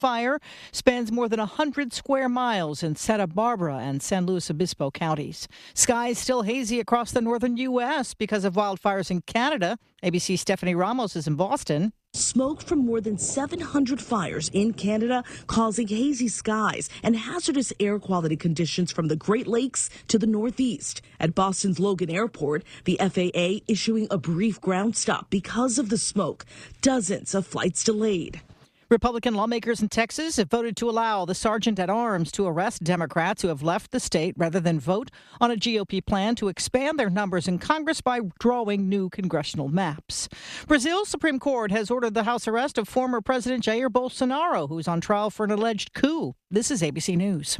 fire spans more than 100 square miles in Santa Barbara and San Luis Obispo counties. Skies still hazy across the northern U.S. because of wildfires in Canada. ABC's Stephanie Ramos is in Boston. Smoke from more than 700 fires in Canada causing hazy skies and hazardous air quality conditions from the Great Lakes to the Northeast. At Boston's Logan Airport, the FAA issuing a brief ground stop because of the smoke. Dozens of flights delayed. Republican lawmakers in Texas have voted to allow the sergeant at arms to arrest Democrats who have left the state rather than vote on a GOP plan to expand their numbers in Congress by drawing new congressional maps. Brazil's Supreme Court has ordered the house arrest of former President Jair Bolsonaro, who's on trial for an alleged coup. This is ABC News.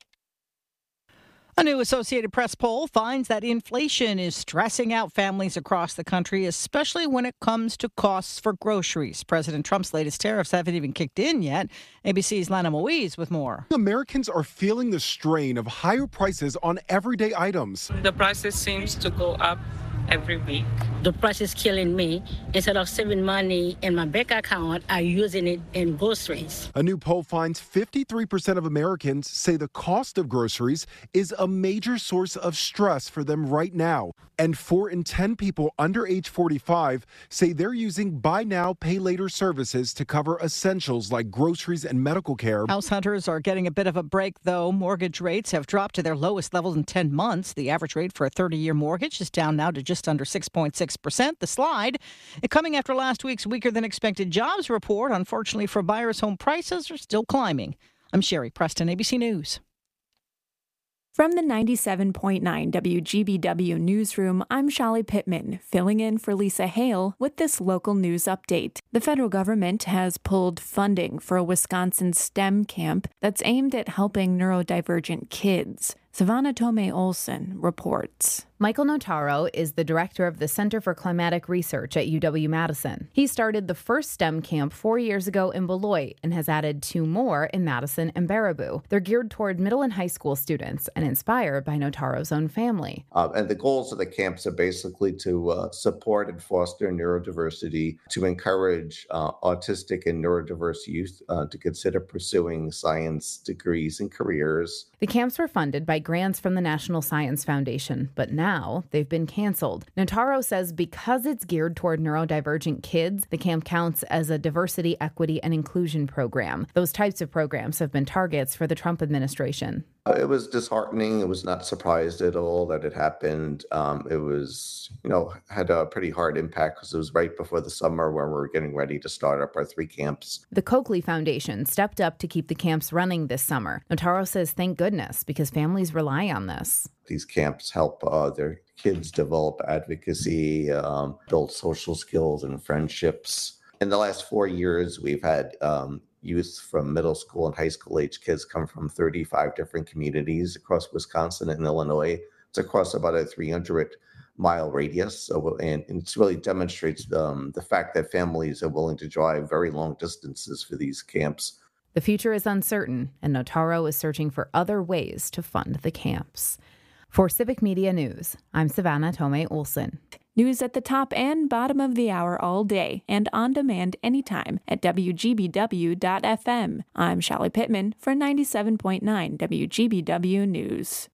A new Associated Press poll finds that inflation is stressing out families across the country, especially when it comes to costs for groceries. President Trump's latest tariffs haven't even kicked in yet. ABC's Lana Moise with more. Americans are feeling the strain of higher prices on everyday items. The prices seems to go up every week. The price is killing me. Instead of saving money in my bank account, I'm using it in groceries. A new poll finds 53% of Americans say the cost of groceries is a major source of stress for them right now. And 4 in 10 people under age 45 say they're using buy now, pay later services to cover essentials like groceries and medical care. House hunters are getting a bit of a break, though. Mortgage rates have dropped to their lowest levels in 10 months. The average rate for a 30-year mortgage is down now to just under 6.6%. The slide coming after last week's weaker than expected jobs report. Unfortunately for buyers, home prices are still climbing. I'm Sherry Preston, ABC News. From the 97.9 WGBW newsroom, I'm Shali Pittman, filling in for Lisa Hale with this local news update. The federal government has pulled funding for a Wisconsin STEM camp that's aimed at helping neurodivergent kids. Savannah Tomei Olson reports. Michael Notaro is the director of the Center for Climatic Research at UW-Madison. He started the first STEM camp 4 years ago in Beloit and has added 2 more in Madison and Baraboo. They're geared toward middle and high school students and inspired by Notaro's own family. And the goals of the camps are basically to support and foster neurodiversity, to encourage autistic and neurodiverse youth to consider pursuing science degrees and careers. The camps were funded by grants from the National Science Foundation, but now they've been canceled. Notaro says because it's geared toward neurodivergent kids, the camp counts as a diversity, equity, and inclusion program. Those types of programs have been targets for the Trump administration. It was disheartening. I was not surprised at all that it happened. It was, had a pretty hard impact because it was right before the summer when we were getting ready to start up our 3 camps. The Coakley Foundation stepped up to keep the camps running this summer. Notaro says thank goodness because families rely on this. These camps help their kids develop advocacy, build social skills and friendships. In the last 4 years, we've had youth from middle school and high school age kids come from 35 different communities across Wisconsin and Illinois. It's across about a 300-mile radius. And it really demonstrates the fact that families are willing to drive very long distances for these camps. The future is uncertain, and Notaro is searching for other ways to fund the camps. For Civic Media News, I'm Savannah Tomei Olson. News at the top and bottom of the hour all day and on demand anytime at WGBW.FM. I'm Shali Pittman for 97.9 WGBW News.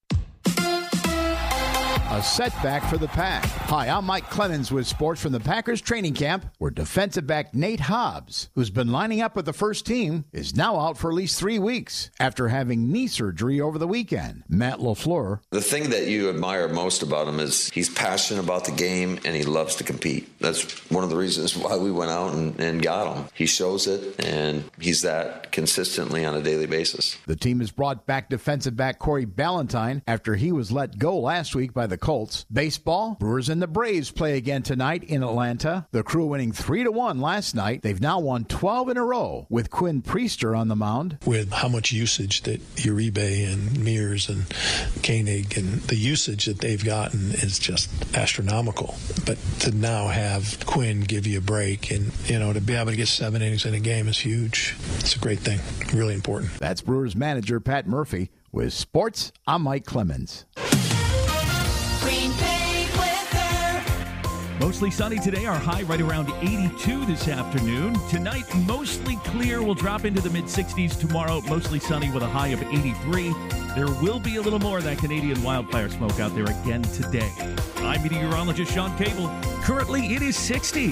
A setback for the Pack. Hi, I'm Mike Clemens with sports from the Packers training camp, where defensive back Nate Hobbs, who's been lining up with the first team, is now out for at least 3 weeks after having knee surgery over the weekend. Matt LaFleur. The thing that you admire most about him is he's passionate about the game and he loves to compete. That's one of the reasons why we went out and got him. He shows it, and he's that consistently on a daily basis. The team has brought back defensive back Corey Ballantyne after he was let go last week by the Colts. Baseball, Brewers and the Braves play again tonight in Atlanta. The Crew winning 3-1 last night. They've now won 12 in a row with Quinn Priester on the mound. With how much usage that Uribe and Mears and Koenig and the usage that they've gotten is just astronomical. But to now have Quinn give you a break and, to be able to get 7 innings in a game is huge. It's a great thing. Really important. That's Brewers manager Pat Murphy. With sports, I'm Mike Clemens. Green Bay weather. Mostly sunny today. Our high right around 82 this afternoon. Tonight, mostly clear. We'll drop into the mid-60s. Tomorrow, mostly sunny with a high of 83. There will be a little more of that Canadian wildfire smoke out there again today. I'm meteorologist Sean Cable. Currently, it is 60.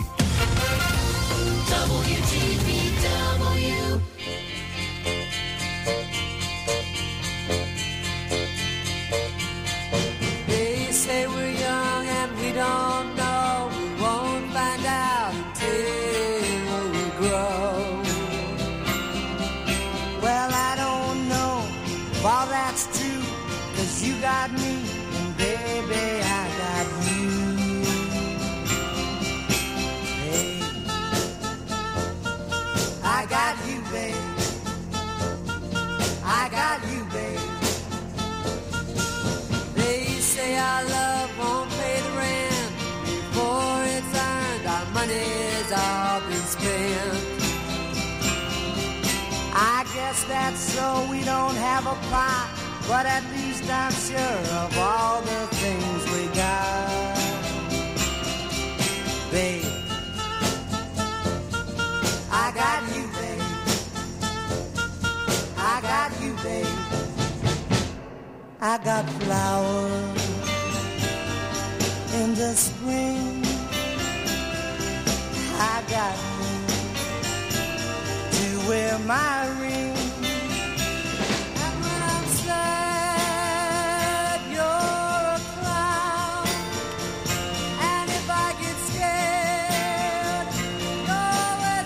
WGBW. They say we're young and we don't know. We won't find out until we grow. Well, I don't know if all that's true, 'cause you got me and baby, I got you. Hey, I got you, babe. I got you, babe. They say our love won't pay the rent before it's earned. Our money's all been spent. I guess that's so we don't have a pot, but at least I'm sure of all the things we got. Babe, I got you, babe. I got you, babe. I got flowers in the spring. I got you to wear my ring. And when I'm sad, you're a clown. And if I get scared, you're always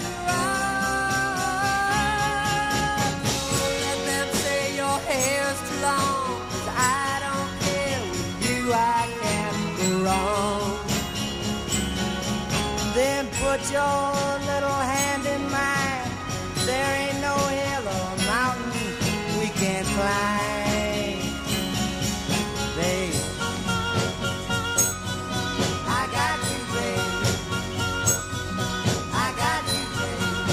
around. So let them say your hair's too long. I don't care, with you I can't go wrong. Then put your little hand in mine. There ain't no hill or mountain we can't climb. Babe, I got you, babe. I got you, babe.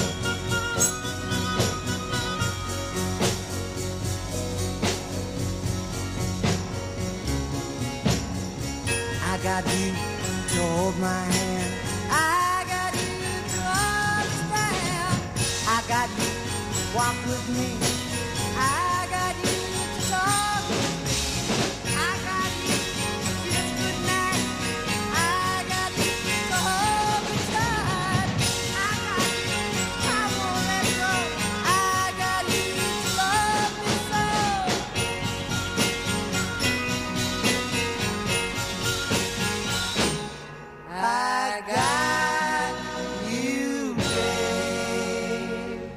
I got you to hold my hand. I got you to understand. I got you to walk with me. I got you to talk with me. I got you to kiss goodnight. I got you to hold me tight. I got you, I won't let go. I got you to love me so. I got you, babe.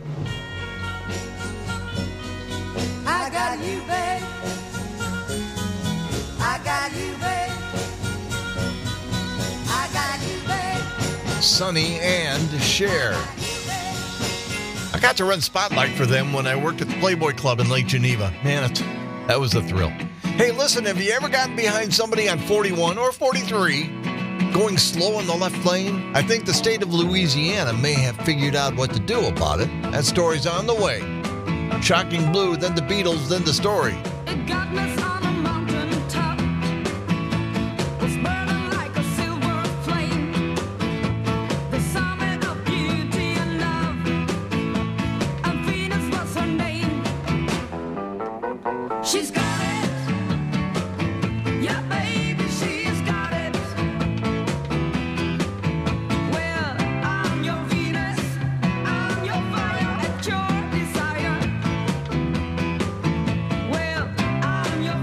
I got you, babe. I got you, babe. I got you, babe. Sonny and Cher. I got to run Spotlight for them when I worked at the Playboy Club in Lake Geneva. Man, that was a thrill. Hey, listen, have you ever gotten behind somebody on 41 or 43 going slow in the left lane? I think the state of Louisiana may have figured out what to do about it. That story's on the way. Shocking Blue, then the Beatles, then the story. She's got it. Yeah, baby, she's got it. Well, I'm your Venus. I'm your fire at your desire. Well, I'm your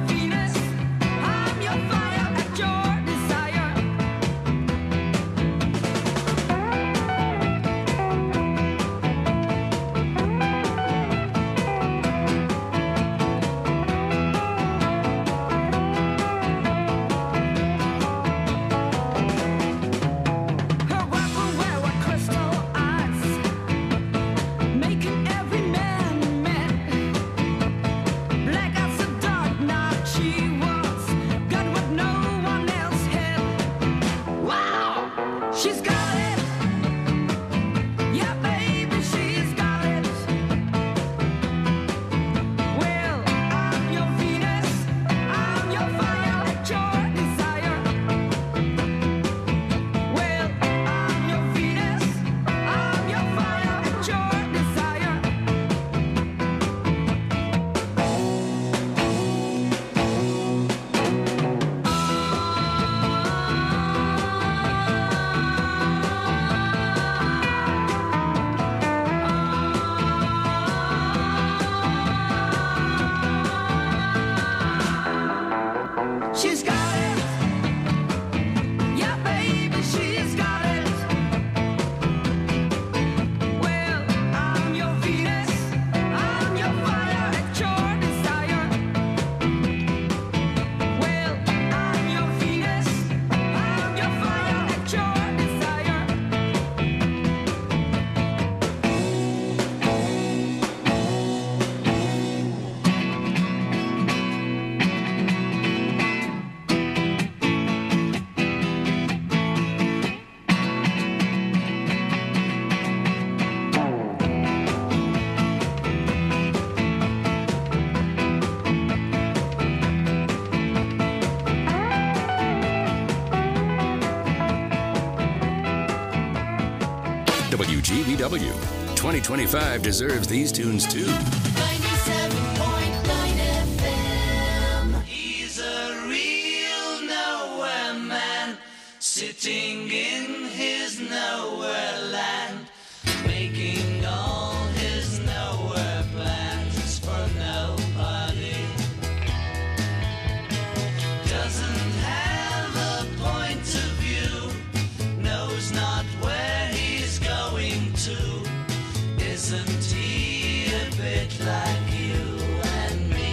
WGBW. 2025 deserves these tunes too. 97.9 FM. He's a real nowhere man, sitting in his nowhere land, making all his nowhere plans for nobody. Doesn't have a point of view, knows not where he's going to. Isn't he a bit like you and me?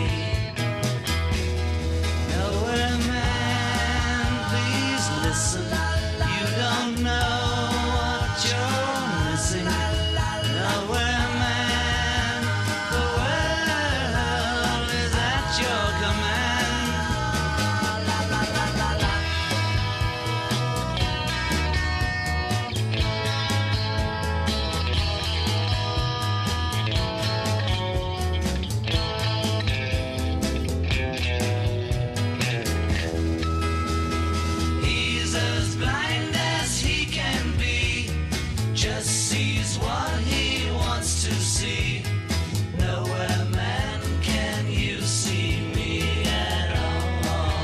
Nowhere man, please listen. You don't know what you're missing. Nowhere man, the world is at your command. He's as blind as he can be, just sees what he wants to see. Nowhere man, can you see me at all?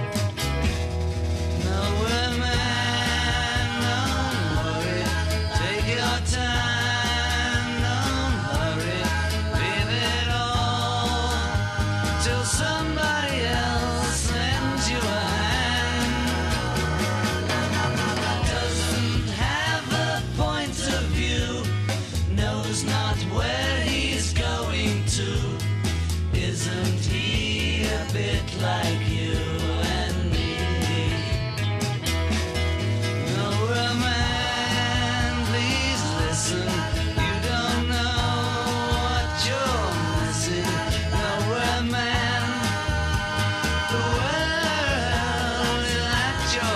Nowhere man, don't worry, take your time, don't hurry, leave it all till somebody else lends you a hand. Doesn't have a point of view, knows not where he's going to. Isn't he a bit like you and me? Nowhere man, please listen. You don't know what you're missing. Nowhere man, the world is at your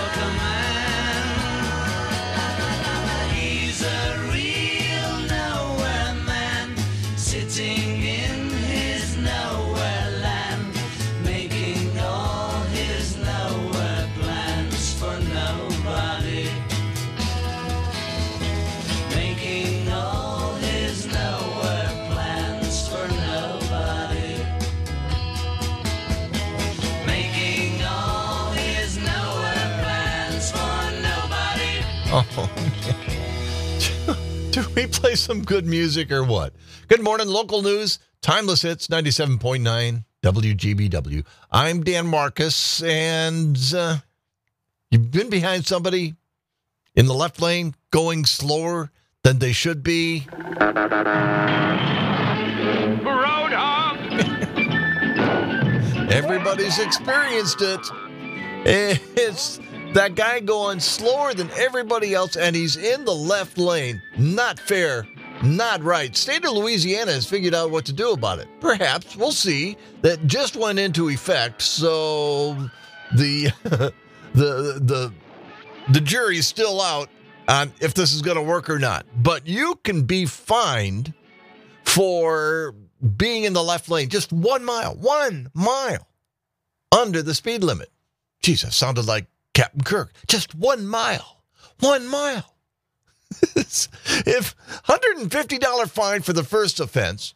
command. He's a real nowhere man, sitting in his nowhere land, making all his nowhere plans for nobody. Making all his nowhere plans for nobody. Making all his nowhere plans for nobody. Oh, do we play some good music or what? Good morning, local news, timeless hits, 97.9 WGBW. I'm Dan Marcus, and you've been behind somebody in the left lane going slower than they should be. Everybody's experienced it. It's that guy going slower than everybody else, and he's in the left lane. Not fair, not right. State of Louisiana has figured out what to do about it. Perhaps, we'll see. That just went into effect, so the the jury's still out on if this is going to work or not. But you can be fined for being in the left lane just 1 mile under the speed limit. Jesus, sounded like Captain Kirk. Just 1 mile. 1 mile. If $150 fine for the first offense,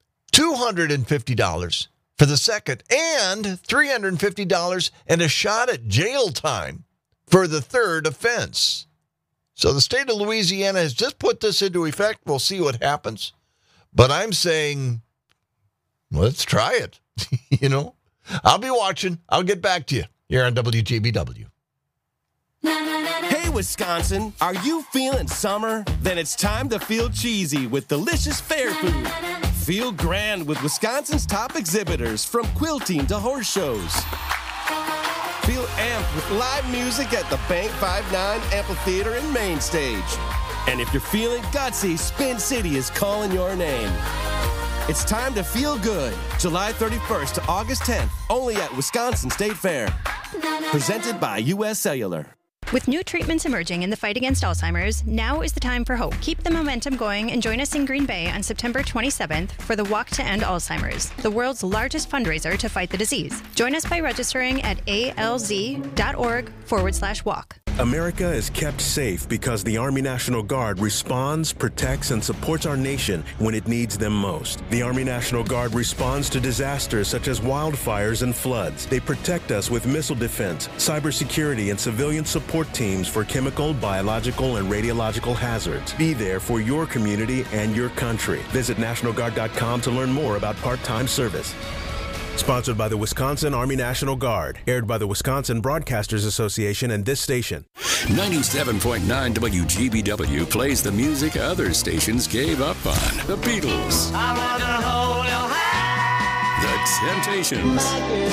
$250 for the second, and $350 and a shot at jail time for the third offense. So the state of Louisiana has just put this into effect. We'll see what happens. But I'm saying, let's try it. You know, I'll be watching. I'll get back to you here on WGBW. Hey, Wisconsin, are you feeling summer? Then it's time to feel cheesy with delicious fair food. Feel grand with Wisconsin's top exhibitors, from quilting to horse shows. Feel amped with live music at the Bank 5-9 Amphitheater and Main Stage. And if you're feeling gutsy, Spin City is calling your name. It's time to feel good. July 31st to August 10th, only at Wisconsin State Fair. Presented by U.S. Cellular. With new treatments emerging in the fight against Alzheimer's, now is the time for hope. Keep the momentum going and join us in Green Bay on September 27th for the Walk to End Alzheimer's, the world's largest fundraiser to fight the disease. Join us by registering at alz.org/walk. America is kept safe because the Army National Guard responds, protects, and supports our nation when it needs them most. The Army National Guard responds to disasters such as wildfires and floods. They protect us with missile defense, cybersecurity, and civilian support teams for chemical, biological, and radiological hazards. Be there for your community and your country. Visit NationalGuard.com to learn more about part-time service. Sponsored by the Wisconsin Army National Guard. Aired by the Wisconsin Broadcasters Association and this station. 97.9 WGBW plays the music other stations gave up on. The Beatles. I wanna hold your hand. The Temptations.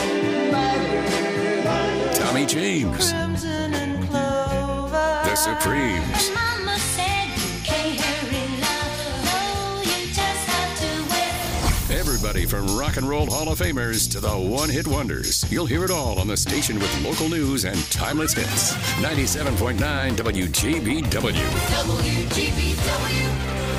Tommy James. The Supremes. Mama said you can't hurry love. No, you just have to wait. Everybody from Rock and Roll Hall of Famers to the one-hit wonders. You'll hear it all on the station with local news and timeless hits. 97.9 WGBW. WGBW.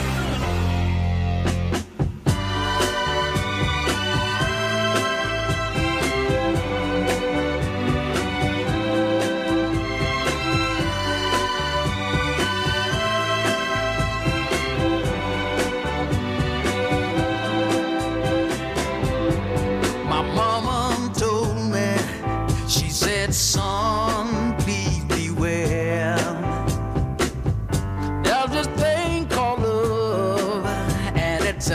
Son, please beware. There's this thing called love, and it's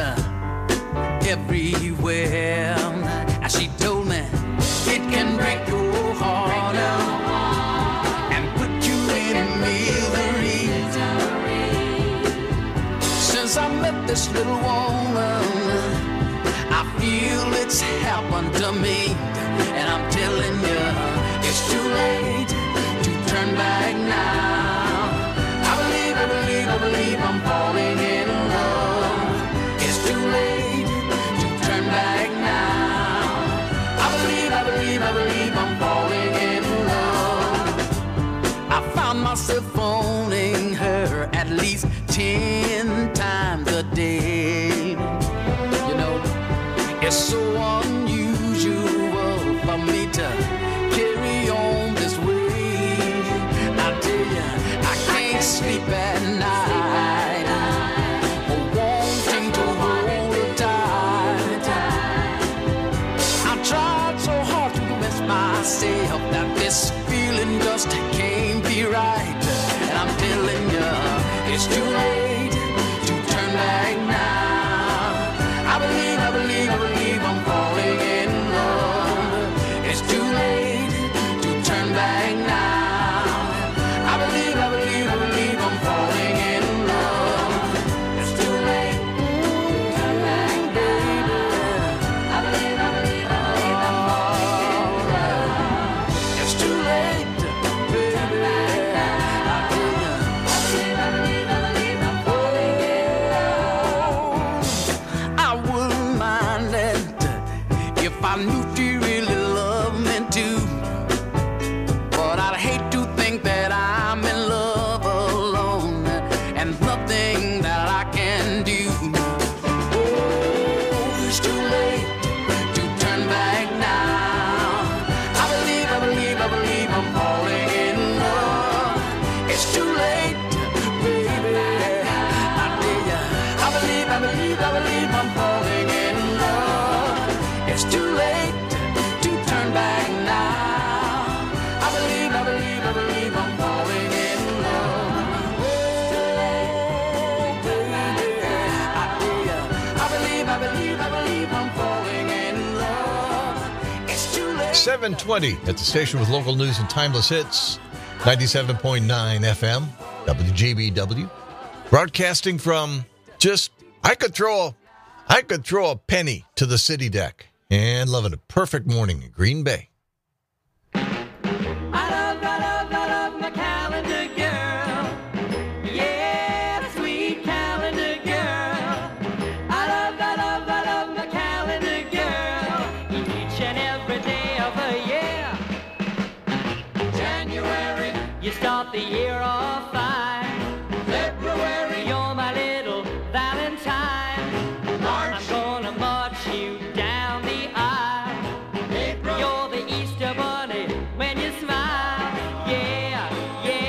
everywhere. And she told me it can break your heart and put you in misery. Since I met this little woman, I feel it's happened to me, and I'm telling you, it's too late to turn back now. I believe I'm falling in love. It's too late to turn back now. I believe I'm falling in love. I found myself phoning her at least 10 times a day. You know, it's so unusual for me to carry on this way. I tell you, I can't sleep at night, wanting to hold her tight. I tried so hard to convince myself that this feeling just can't be right. And I'm telling you, it's too late to turn back now. I believe I'm falling in love. It's too late to turn back now. I believe I'm falling in love. It's too late to turn back, baby. I believe I'm falling. It's too late, baby. I believe I'm falling in love. I wouldn't mind it if I knew you really love me too. But I'd hate to think that I'm in love alone and nothing that I can do. Oh, it's too late to turn back now. I believe I'm falling in love. It's too late, baby. I tell ya, I believe I'm falling in love. It's too late to turn back now. I believe I'm falling in love. Oh, baby, I tell ya, I believe I'm falling in love. It's too late. 720 at the station with local news and timeless hits. 97.9 FM, WGBW. Broadcasting from just, I could throw a penny to the city deck and loving a perfect morning in Green Bay. I love my calendar girl. Yeah, the sweet calendar girl. I love my calendar girl. Each and every day of the year. January, you start the year off fine. February, you're my little Valentine. March, I'm gonna march you down the aisle. April, you're the Easter bunny when you smile. Yeah, yeah.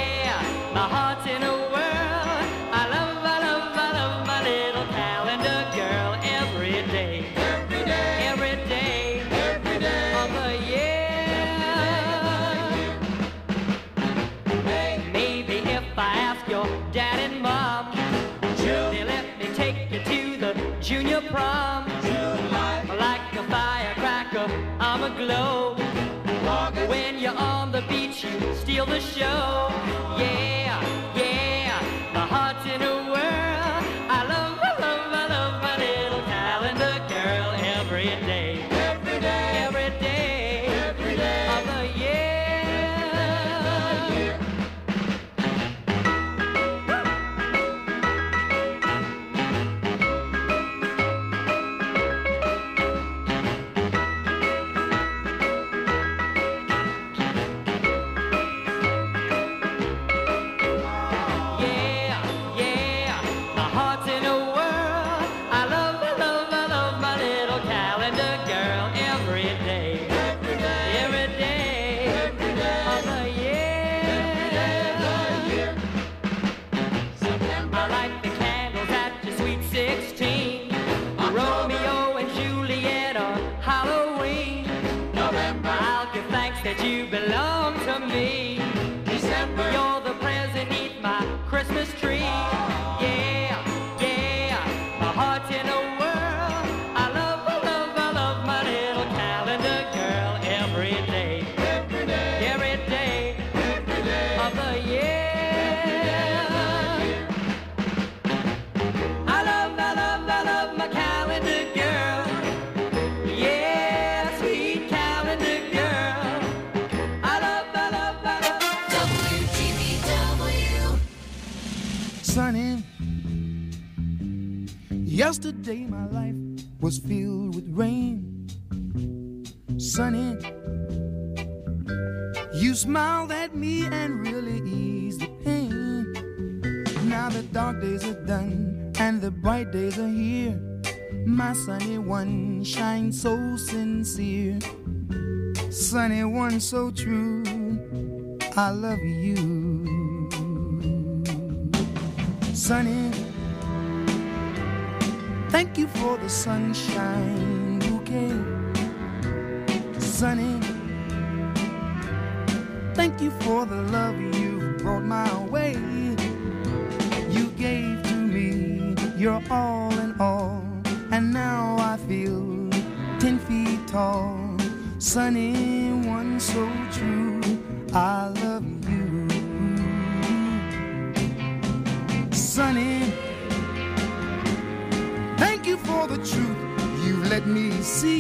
bomb. Like a firecracker, I'm aglow. When you're on the beach, you steal the show. Yeah, yeah, my heart's in a whirl. I love my little calendar girl every day. Every day, every day, every day of the year. That you belong to me. December, you're the present beneath my Christmas tree. Yeah, yeah, my heart's in a whirl. I love my little calendar girl every day, every day, every day, every day of the year. I love my calendar girl. Yeah, sweet calendar girl. Sunny. Yesterday my life was filled with rain. Sunny, you smiled at me and really eased the pain. Now the dark days are done and the bright days are here. My sunny one shines so sincere. Sunny one so true, I love you. Sunny, thank you for the sunshine bouquet. Sunny, thank you for the love you brought my way. You gave to me your all in all, and now I feel 10 feet tall. Sunny, one so true, I love you. Sunny, thank you for the truth you let me see.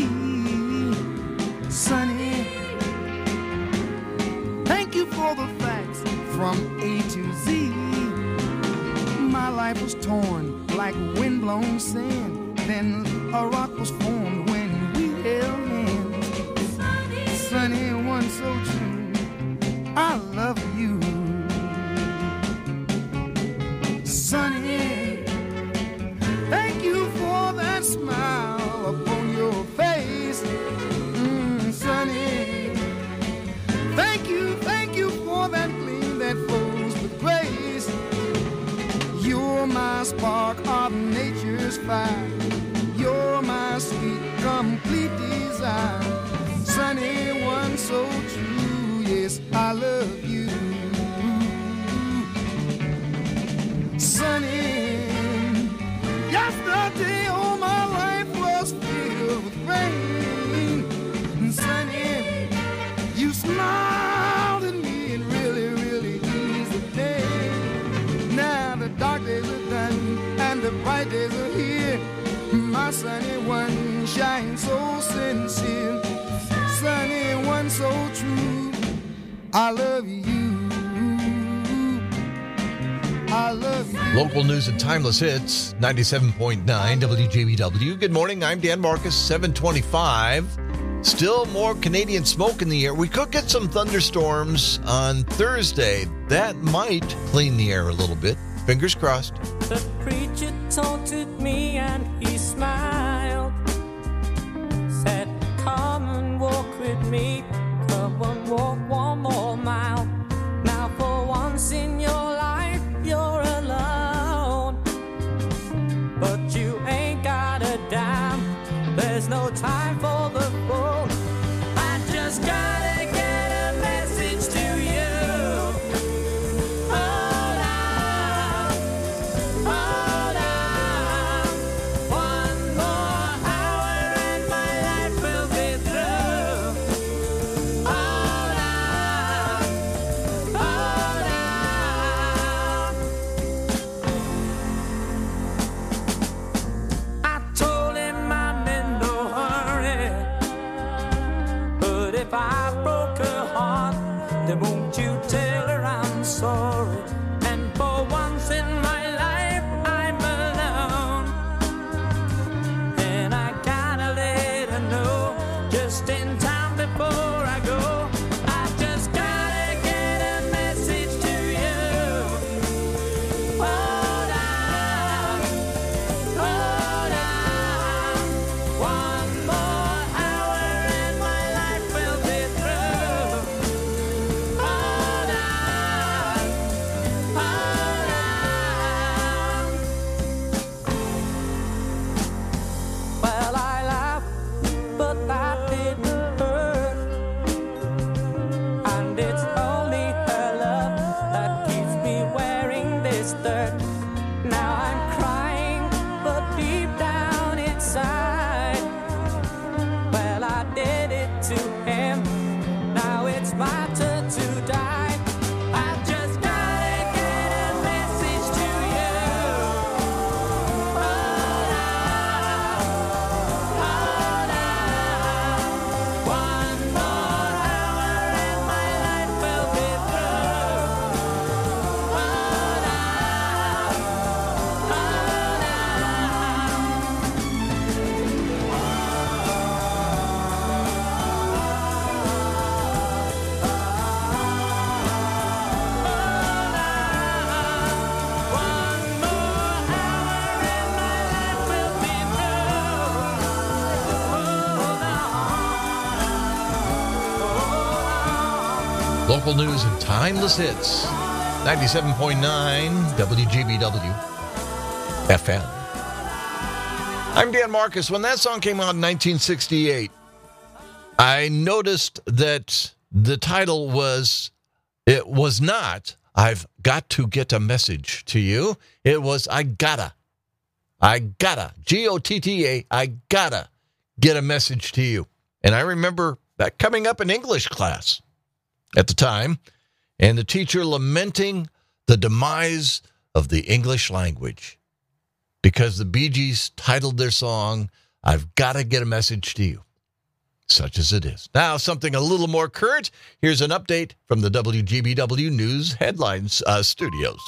Sunny, thank you for the facts from A to Z. My life was torn like windblown sand, then a rock was formed when we held hands. Sunny, one so true, I love you. Sunny, thank you for that smile upon your face. Sunny, thank you for that gleam that flows with grace. You're my spark of nature's fire. You're my sweet, complete desire. Sunny, one so true, yes, I love you. Sunny, yesterday all my life was filled with rain. Sunny, you smiled at me and really, really eased the pain. Now the dark days are done and the bright days are here. My sunny one shines so sincere. Sunny one so true, I love you. I love you. Local news and timeless hits, 97.9 WJBW. Good morning, I'm Dan Marcus, 725. Still more Canadian smoke in the air. We could get some thunderstorms on Thursday. That might clean the air a little bit. Fingers crossed. The preacher taunted me and he smiled. Said, come and walk with me. Come and walk one more mile. Now for once in your life, you're alone. But you ain't got a dime. There's no time for the fool. I just gotta get a message to you. Hold on, one more then won't you tell her I'm sorry? And for once in my life I'm alone, and I gotta let her know just in time before I go. I just gotta get a message to you. Hold on, one more hour and my life will be through. Hold on. Well, I laughed, but that didn't hurt. And it's only her love that keeps me wearing this dirt. Now I'm crying, but deep down inside, well, I did it to him. Now it's my turn to die. I just gotta get a message to you. Hold on. One more hour and my life will be through. Hold Local news and timeless hits. 97.9 WGBW FM. I'm Dan Marcus. When that song came out in 1968, I noticed that the title was not, I've got to get a message to you. It was, I gotta, G-O-T-T-A, I gotta get a message to you. And I remember that coming up in English class at the time, and the teacher lamenting the demise of the English language because the Bee Gees titled their song, I've Got to Get a Message to You, such as it is. Now, something a little more current. Here's an update from the WGBW News Headlines Studios.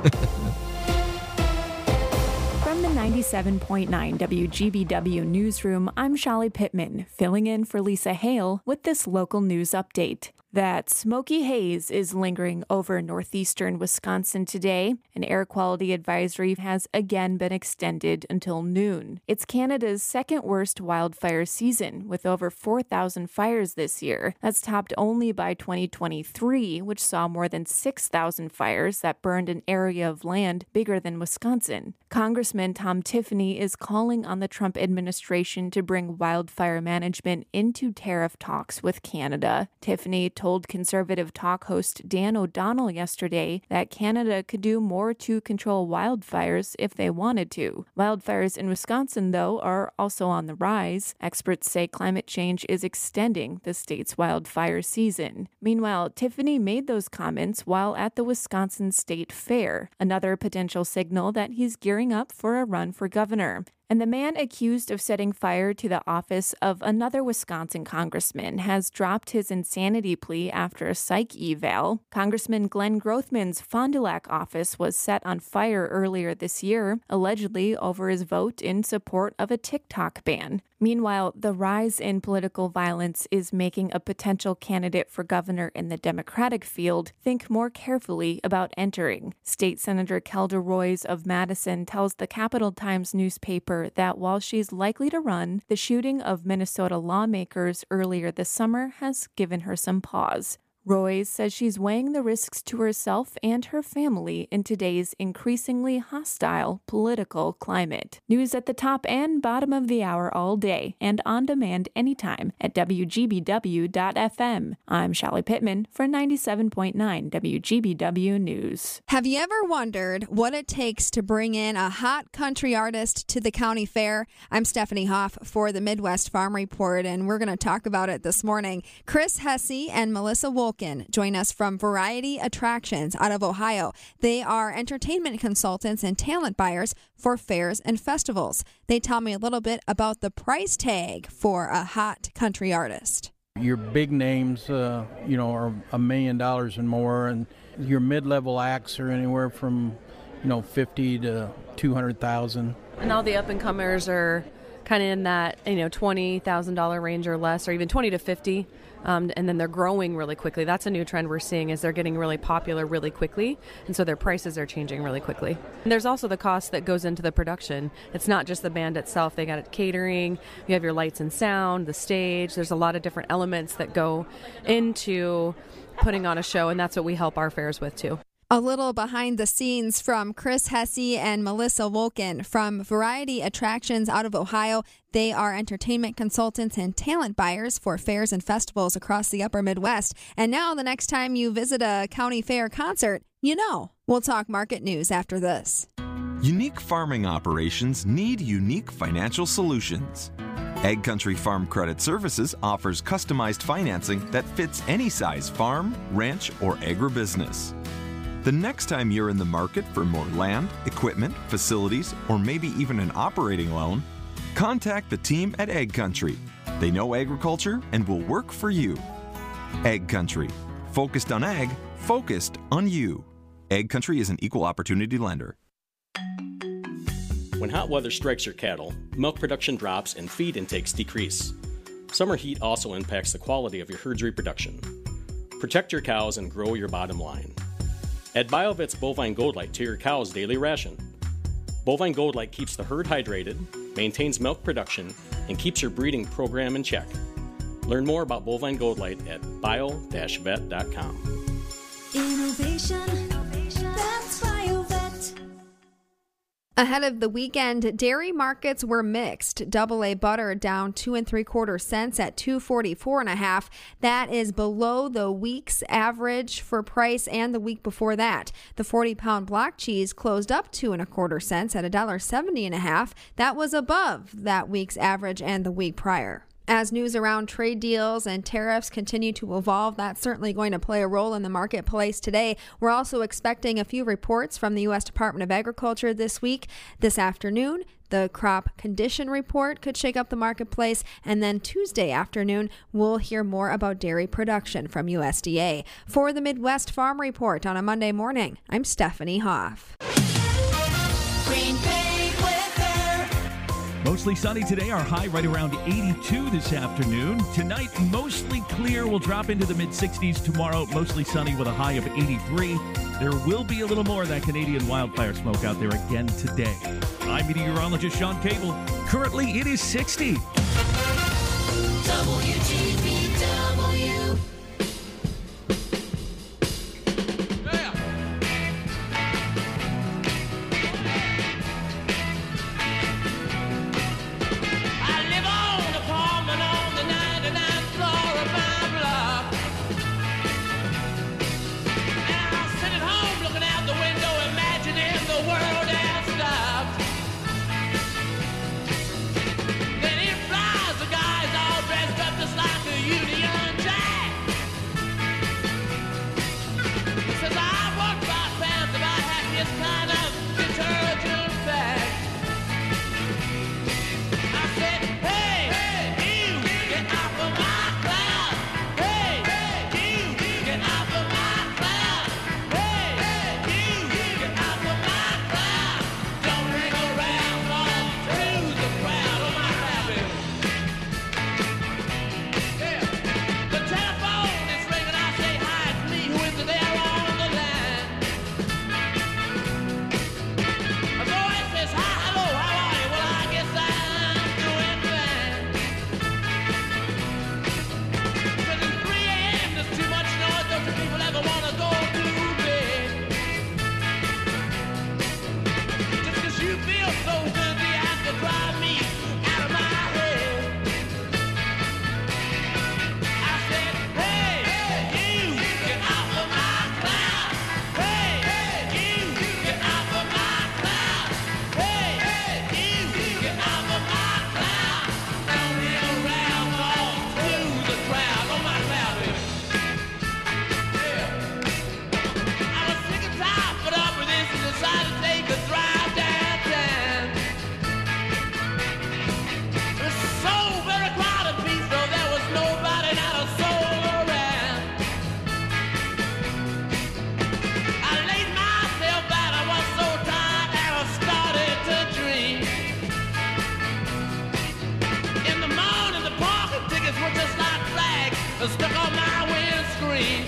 From the 97.9 WGBW Newsroom, I'm Shali Pittman, filling in for Lisa Hale with this local news update. That smoky haze is lingering over northeastern Wisconsin today. An air quality advisory has again been extended until noon. It's Canada's second worst wildfire season, with over 4,000 fires this year. That's topped only by 2023, which saw more than 6,000 fires that burned an area of land bigger than Wisconsin. Congressman Tom Tiffany is calling on the Trump administration to bring wildfire management into tariff talks with Canada. Tiffany told conservative talk host Dan O'Donnell yesterday that Canada could do more to control wildfires if they wanted to. Wildfires in Wisconsin, though, are also on the rise. Experts say climate change is extending the state's wildfire season. Meanwhile, Tiffany made those comments while at the Wisconsin State Fair, another potential signal that he's gearing up for a run for governor. And the man accused of setting fire to the office of another Wisconsin congressman has dropped his insanity plea after a psych eval. Congressman Glenn Grothman's Fond du Lac office was set on fire earlier this year, allegedly over his vote in support of a TikTok ban. Meanwhile, the rise in political violence is making a potential candidate for governor in the Democratic field think more carefully about entering. State Senator Kelda Roys of Madison tells the Capital Times newspaper that while she's likely to run, the shooting of Minnesota lawmakers earlier this summer has given her some pause. Roy says she's weighing the risks to herself and her family in today's increasingly hostile political climate. News at the top and bottom of the hour all day and on demand anytime at WGBW.FM. I'm Shali Pittman for 97.9 WGBW News. Have you ever wondered what it takes to bring in a hot country artist to the county fair? I'm Stephanie Hoff for the Midwest Farm Report, and we're going to talk about it this morning. Chris Hesse and Melissa Wolken join us from Variety Attractions out of Ohio. They are entertainment consultants and talent buyers for fairs and festivals. They tell me a little bit about the price tag for a hot country artist. Your big names, are $1 million and more, and your mid-level acts are anywhere from, $50,000 to $200,000. And all the up-and-comers are kind of in that, $20,000 range or less, or even $20,000 to $50,000. And then they're growing really quickly. That's a new trend we're seeing, is they're getting really popular really quickly, and so their prices are changing really quickly. And there's also the cost that goes into the production. It's not just the band itself. They got catering, you have your lights and sound, the stage. There's a lot of different elements that go into putting on a show, and that's what we help our fairs with too. A little behind the scenes from Chris Hesse and Melissa Wolken from Variety Attractions out of Ohio. They are entertainment consultants and talent buyers for fairs and festivals across the upper Midwest. And now the next time you visit a county fair concert, We'll talk market news after this. Unique farming operations need unique financial solutions. Ag Country Farm Credit Services offers customized financing that fits any size farm, ranch, or agribusiness. The next time you're in the market for more land, equipment, facilities, or maybe even an operating loan, contact the team at Ag Country. They know agriculture and will work for you. Ag Country. Focused on ag, focused on you. Ag Country is an equal opportunity lender. When hot weather strikes your cattle, milk production drops and feed intakes decrease. Summer heat also impacts the quality of your herd's reproduction. Protect your cows and grow your bottom line. Add BioVet's Bovine Gold Light to your cow's daily ration. Bovine Gold Light keeps the herd hydrated, maintains milk production, and keeps your breeding program in check. Learn more about Bovine Gold Light at bio-vet.com. Innovation, that's BioVet. Ahead of the weekend, dairy markets were mixed. AA butter down 2 3/4 cents at $2.44.5. That is below the week's average for price and the week before that. The 40-pound block cheese closed up 2 1/4 cents at $1.70.5. That was above that week's average and the week prior. As news around trade deals and tariffs continue to evolve, that's certainly going to play a role in the marketplace today. We're also expecting a few reports from the U.S. Department of Agriculture this week. This afternoon, the crop condition report could shake up the marketplace, and then Tuesday afternoon, we'll hear more about dairy production from USDA. For the Midwest Farm Report on a Monday morning, I'm Stephanie Hoff. Green Bay weather. Mostly sunny today, our high right around 82 this afternoon. Tonight, mostly clear. We'll drop into the mid-60s tomorrow. Mostly sunny with a high of 83. There will be a little more of that Canadian wildfire smoke out there again today. I'm meteorologist Sean Cable. Currently, it is 60. WGBW. Union. was stuck on my windscreen.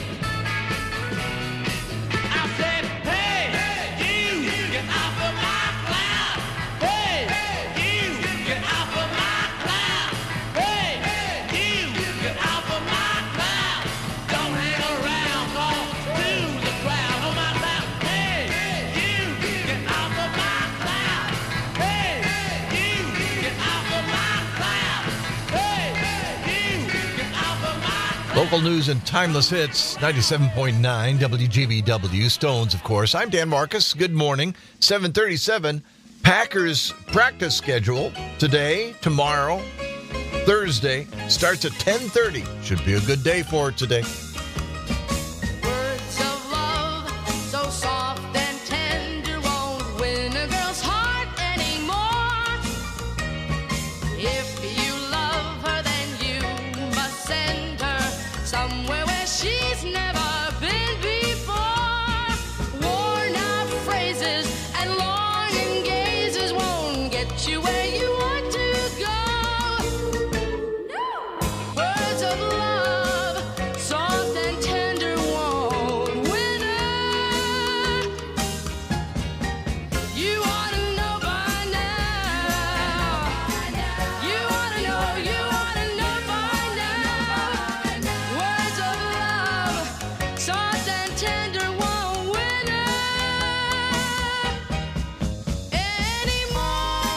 I said, hey, you, get off of my cloud. Hey, you, get off of my cloud. Hey, you, get off of my cloud. Don't hang around, call to the crowd on my cloud. Hey, you, get off of my cloud. Hey, you, get off of my cloud. Hey, you, get off of my cloud. Local news and timeless hits, 97.9 WGBW. Stones, of course. I'm Dan Marcus. Good morning. 7:37. Packers practice schedule today, tomorrow, Thursday. Starts at 10:30. Should be a good day for it today. Words of love, so soft and tender, won't win a girl's heart anymore. If you love her, then you must send her somewhere where she's never been before. Worn out phrases and longing gazes won't get you where you want to go. Words of love, soft and tender, won't win her. You ought to know by now. You ought to know by now. Words of love, soft and tender, won't win her anymore.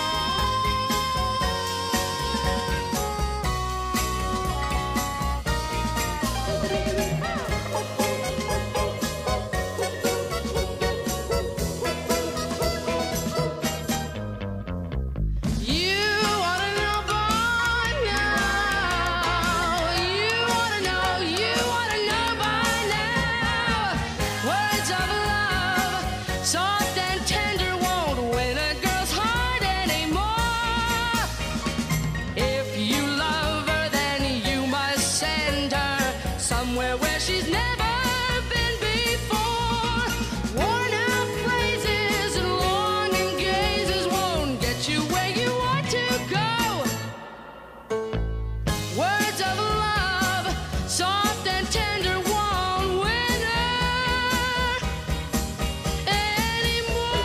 You ought to know by now. You ought to know by now. Words of love, soft and tender, won't win a girl's heart anymore. If you love her, then you must send her somewhere where she's never been before. Worn out phrases and longing gazes won't get you where you want to go. Words of love, soft and tender, won't win her anymore.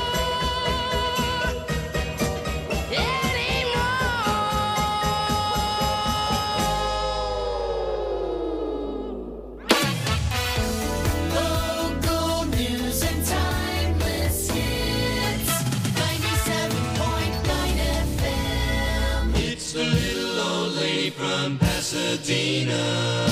Local news and timeless hits. 97.9 FM. It's the little old lady from Pasadena.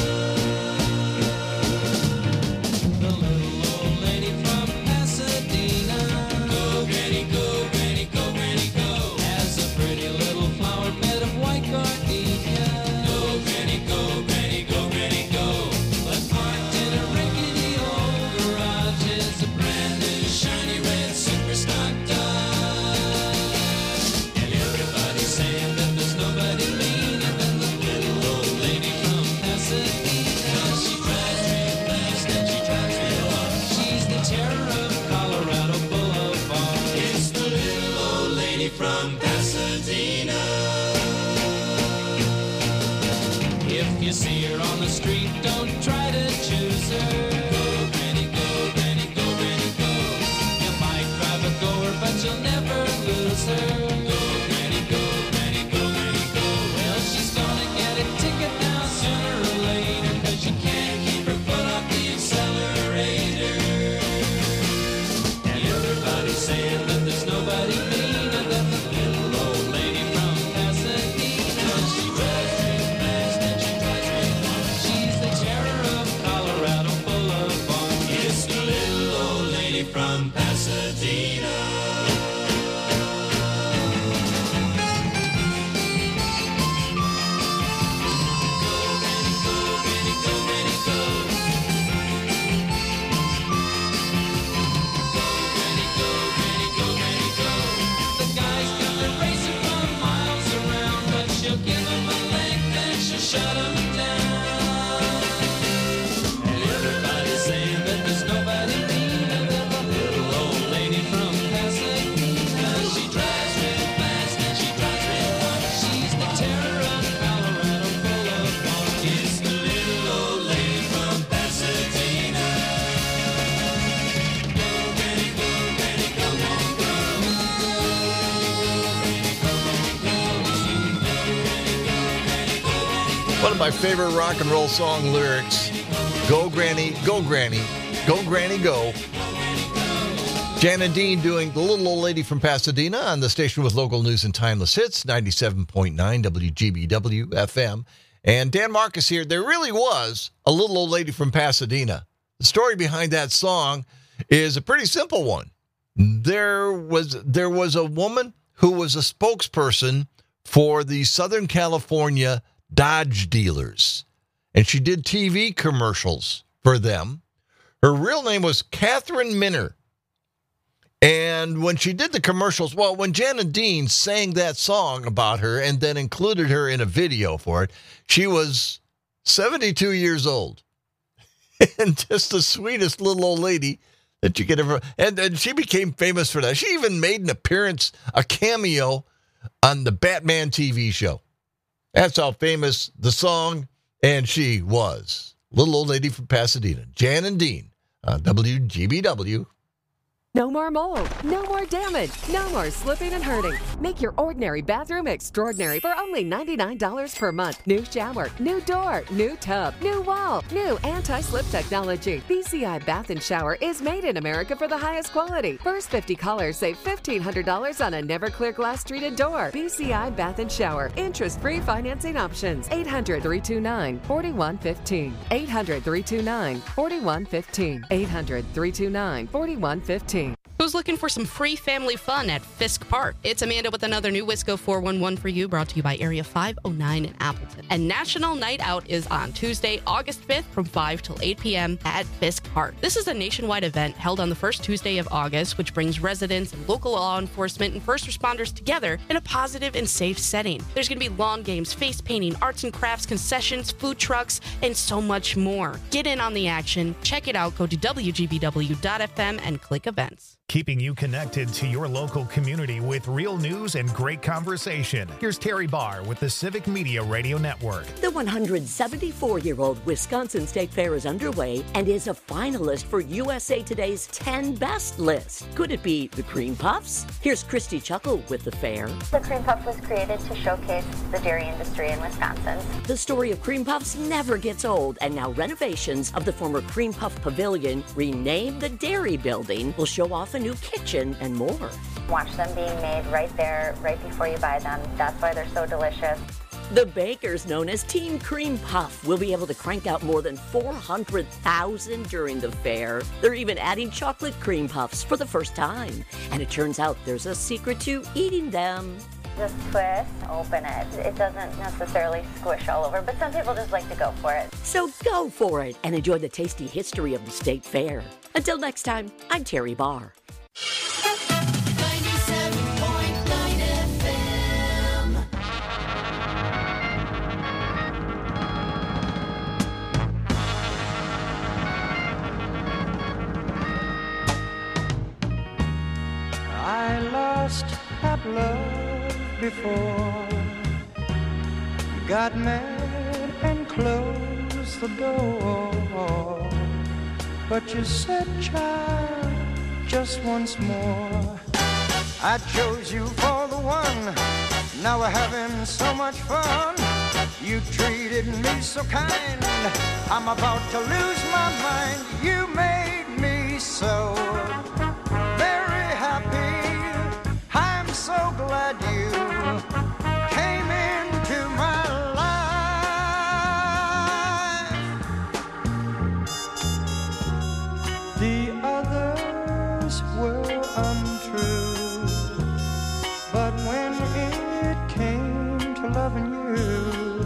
The little old lady from Pasadena. Go, granny, go, granny, go, granny, go. Has a pretty little flower bed of white gardenia. Go, granny, go, granny, go, granny, go. But parked in a rickety old garage is a brand new shiny red super stock Dodge. And everybody's saying that there's nobody meaner than the little old lady from Pasadena. She drives real fast and she drives real hard. She's the terror of Colorado Boulevard. It's the little old lady from Pasadena. If you see her on the street, don't try to choose her. Go, granny, go, granny, go, granny, go. You might drive a goer, but you'll never lose her. Go, granny, go, granny, go, granny, go. Well, she's gonna get a ticket now sooner or later, 'cause you can't keep her foot off the accelerator. And everybody's saying that there's nobody meaner than the little old lady from Pasadena. She drives real fast and she drives real hard. She's the terror of Colorado Boulevard. One of my favorite rock and roll song lyrics. Go, Granny, go, Granny. Go, Granny, go. Jan and Dean doing The Little Old Lady from Pasadena on the station with local news and timeless hits, 97.9 WGBW FM. And Dan Marcus here. There really was a little old lady from Pasadena. The story behind that song is a pretty simple one. There was a woman who was a spokesperson for the Southern California Dodge dealers, and she did TV commercials for them. Her real name was Catherine Minner. And when she did the commercials, well, when Jan and Dean sang that song about her and then included her in a video for it, she was 72 years old. And just the sweetest little old lady that you could ever... And she became famous for that. She even made an appearance, a cameo, on the Batman TV show. That's how famous the song and she was. Little old lady from Pasadena. Jan and Dean on WGBW. No more mold, no more damage, no more slipping and hurting. Make your ordinary bathroom extraordinary for only $99 per month. New shower, new door, new tub, new wall, new anti-slip technology. BCI Bath and Shower is made in America for the highest quality. First 50 callers save $1,500 on a never clear glass treated door. BCI Bath and Shower. Interest-free financing options. 800-329-4115. 800-329-4115. 800-329-4115. Who's looking for some free family fun at Fisk Park? It's Amanda with another new Wisco 411 for you, brought to you by Area 509 in Appleton. And National Night Out is on Tuesday, August 5th from 5 till 8 p.m. at Fisk Park. This is a nationwide event held on the first Tuesday of August, which brings residents and local law enforcement and first responders together in a positive and safe setting. There's going to be lawn games, face painting, arts and crafts, concessions, food trucks, and so much more. Get in on the action. Check it out. Go to WGBW.FM and click events. Keeping you connected to your local community with real news and great conversation. Here's Terry Barr with the Civic Media Radio Network. The 174-year-old Wisconsin State Fair is underway and is a finalist for USA Today's 10 Best list. Could it be the Cream Puffs? Here's Christy Chuckle with the fair. The Cream Puff was created to showcase the dairy industry in Wisconsin. The story of Cream Puffs never gets old, and now renovations of the former Cream Puff Pavilion, renamed the Dairy Building, will show off a new kitchen and more. Watch them being made right there, right before you buy them. That's why they're so delicious. The bakers known as Team Cream Puff will be able to crank out more than 400,000 during the fair. They're even adding chocolate cream puffs for the first time. And it turns out there's a secret to eating them. Just twist, open it. It doesn't necessarily squish all over, but some people just like to go for it. So go for it and enjoy the tasty history of the State Fair. Until next time, I'm Terry Barr. 97.9 FM. I lost that love before you got mad and closed the door, but you said, child, just once more. I chose you for the one. Now we're having so much fun. You treated me so kind. I'm about to lose my mind. You made me so very happy. I'm so glad you came into my life. The others were untrue, but when it came to loving you,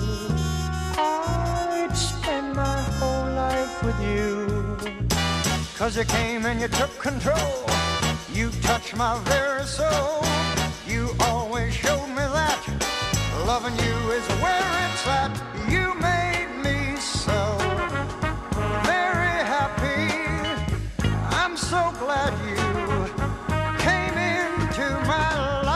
I'd spend my whole life with you. 'Cause you came and you took control. You touched my very soul. You always showed me that loving you is where it's at. You made me so very happy. I'm so glad you came into my life.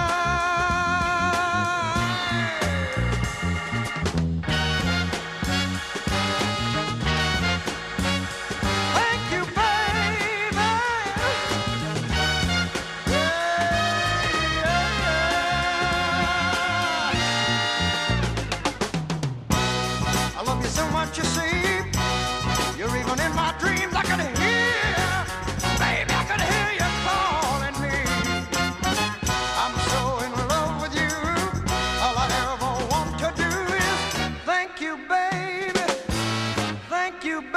Thank you, baby. Can't you see? You're even in my dreams. I can hear, baby, I can hear you calling me. I'm so in love with you. All I ever want to do is thank you, baby. Thank you, baby.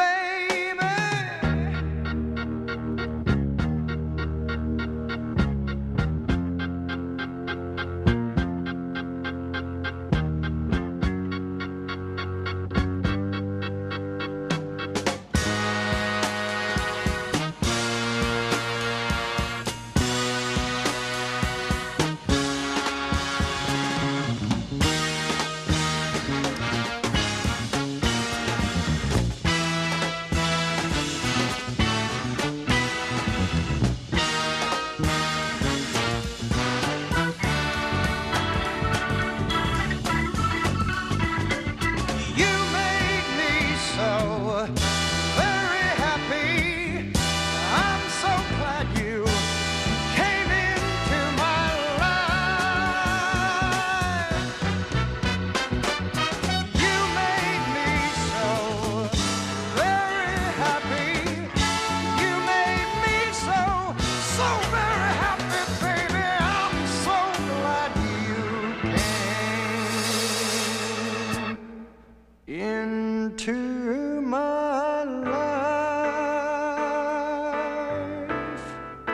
Into my life.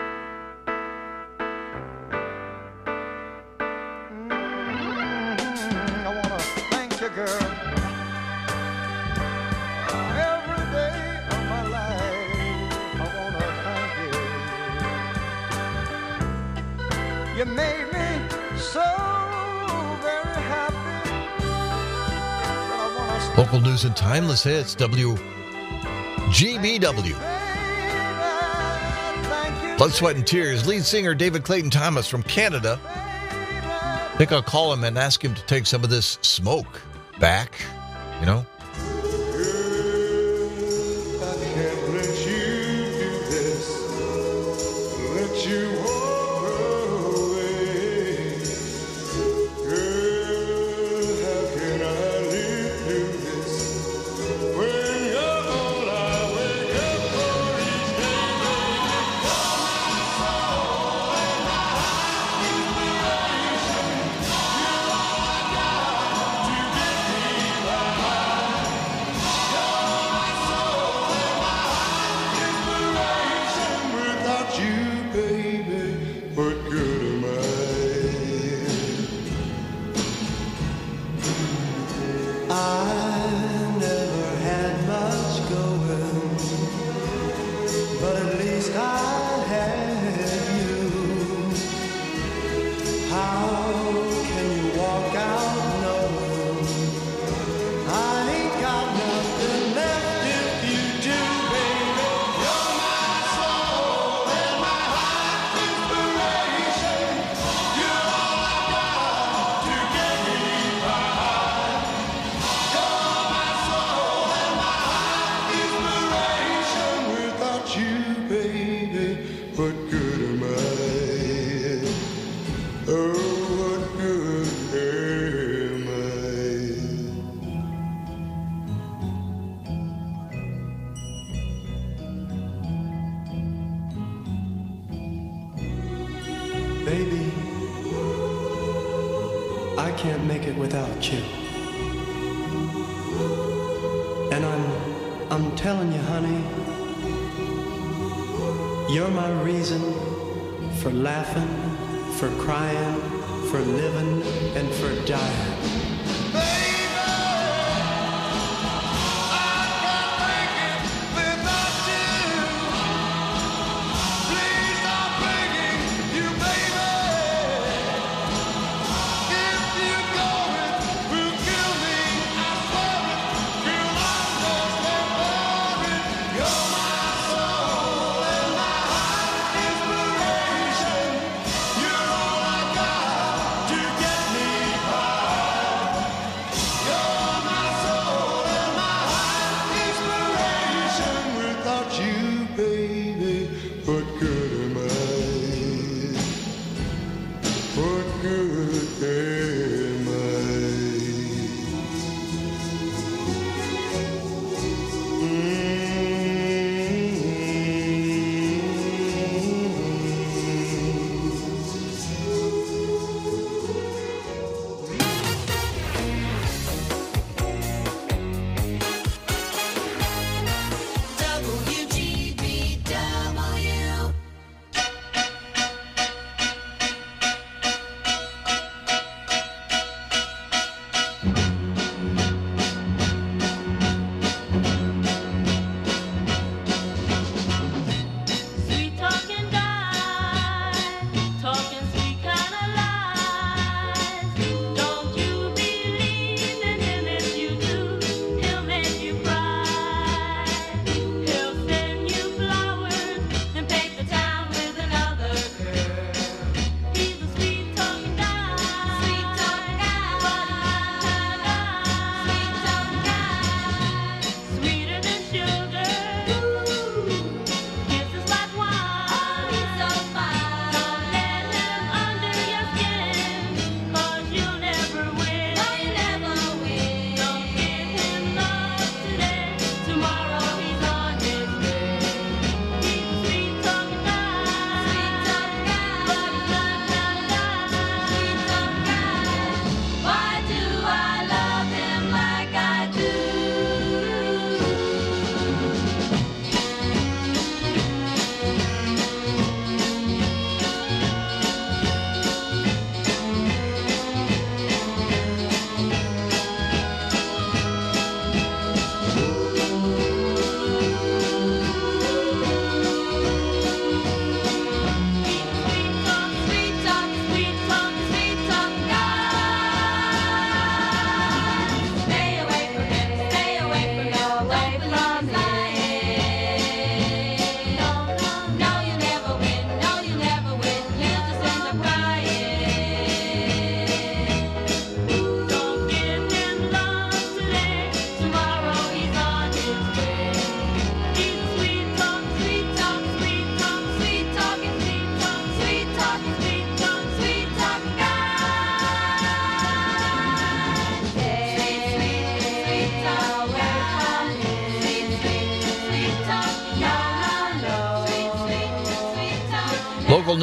I want to thank you, girl. Every day of my life, I want to thank you. You made me so very happy. Local news and timeless hits, WGBW. Blood, Sweat, and Tears. Lead singer David Clayton Thomas from Canada. I think I'll call him and ask him to take some of this smoke back, you know? Baby, I can't make it without you. And I'm telling you, honey, you're my reason for laughing, for crying, for living, and for dying. You're all I got to get me by.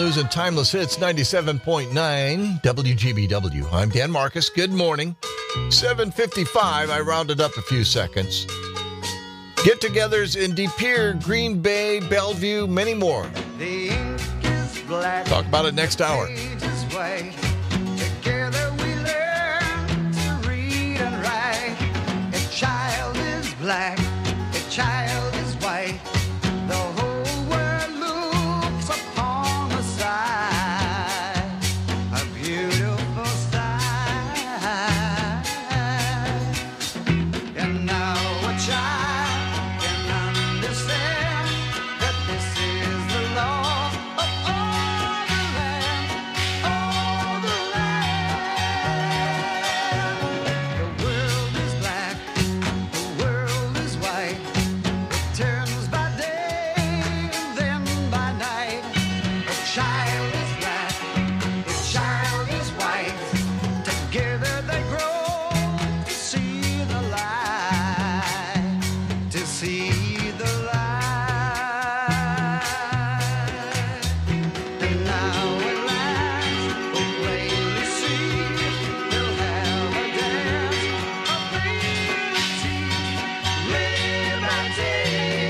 news and timeless hits, 97.9 WGBW. I'm Dan Marcus. Good morning. 7:55. I rounded up a few seconds. Get-togethers in De Pere, Green Bay, Bellevue, many more. The ink is black. Talk about it next hour. Page is white. Together we learn to read and write. A child is black. A child is white. The whole world looks upon the sight. A beautiful sight. And now a child can understand that this is the law of all the land, all the land. The world is black, the world is white. It turns by day and then by night. A child is black, a child is white. Together they grow to see the light, to see the light. And now at last, oh plainly see, they'll have a dance of liberty, liberty.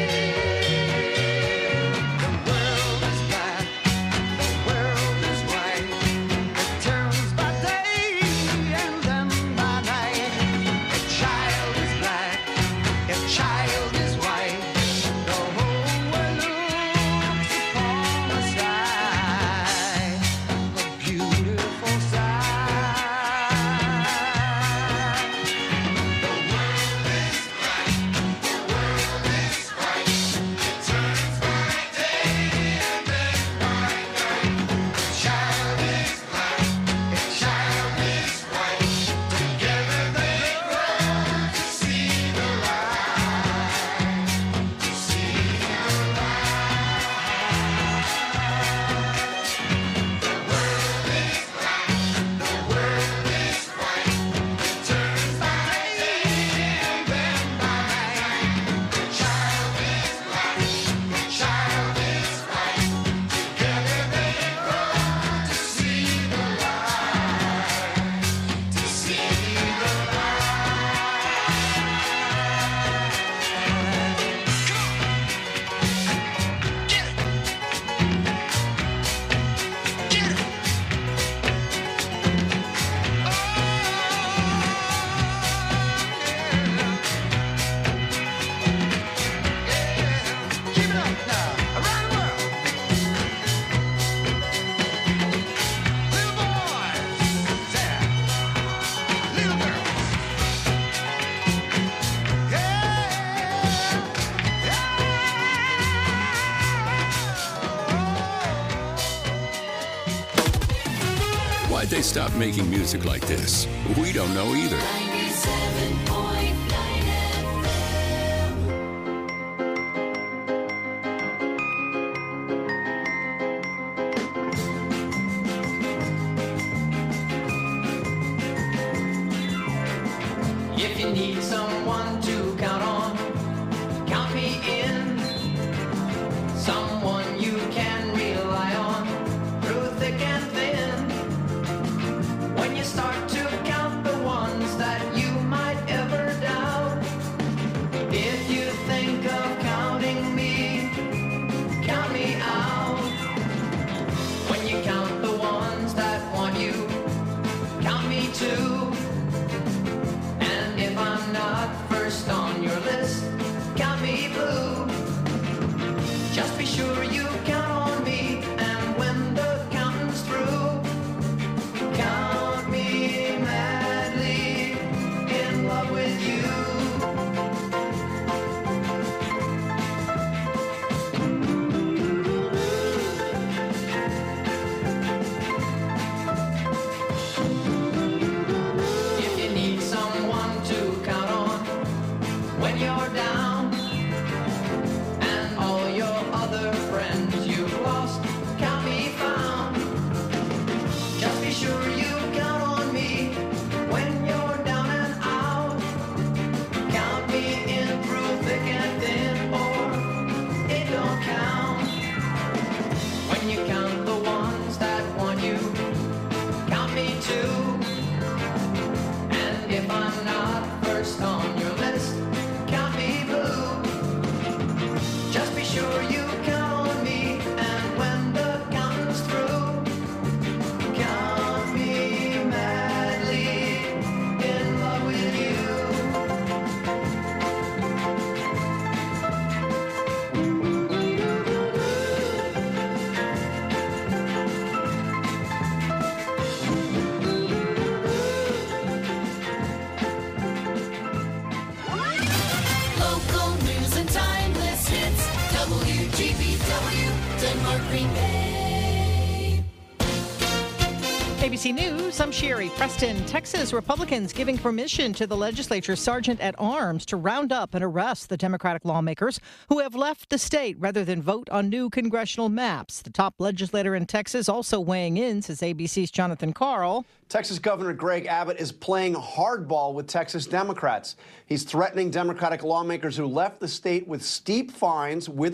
The world is black, the world is white. It turns by day and then by night. A child is black, a child is white. The whole world looks upon the sight, a beautiful sight. The world is black, the world is white. It turns by day and then by night. A child is black, a child is white. Together they grow to see the light, to see the light. The world is black, the world is white. It turns by day and then by night. A child is black, a child is white. Together they grow to see the light, to see the Keep it up now, around the world. Little boys, yeah. Little girls, Why'd they stop making music like this? We don't know either. 97.9 If you need someone to count on, count me in. Someone you can rely on through thick and thin. When you start to count the ones that you might ever doubt, if you think of counting me, count me out. When you count the ones that want you, count me too. And if I'm not first on prepay. ABC News, I'm Sherry Preston. Texas Republicans giving permission to the legislature's sergeant at arms to round up and arrest the Democratic lawmakers who have left the state rather than vote on new congressional maps. The top legislator in Texas also weighing in, says ABC's Jonathan Karl. Texas Governor Greg Abbott is playing hardball with Texas Democrats. He's threatening Democratic lawmakers who left the state with steep fines with